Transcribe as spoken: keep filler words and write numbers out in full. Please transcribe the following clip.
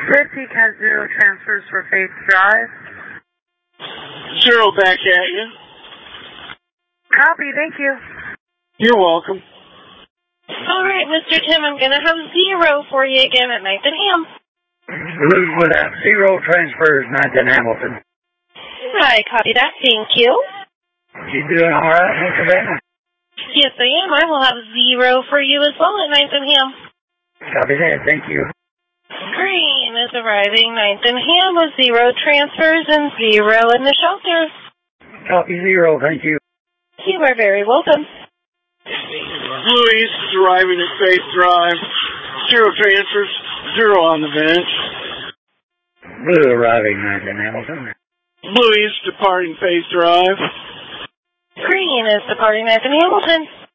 Fifty has zero transfers for Faith Drive. Zero back at you. Copy, thank you. You're welcome. All right, Mister Tim, I'm going to have zero for you again at ninth and Ham. Blue would have zero transfers, ninth and Hamilton. I copy that, thank you. You doing all right, Miss Savannah? Yes, I am. I will have zero for you as well at ninth and Ham. Copy that, thank you. Green is arriving ninth and Ham with zero transfers and zero in the shelter. Copy zero, thank you. You are very welcome. Blue East is arriving at Faith Drive. Zero transfers, zero on the bench. Blue arriving ninth and Hamilton. Blue East departing Faith Drive. Green is departing ninth and Hamilton.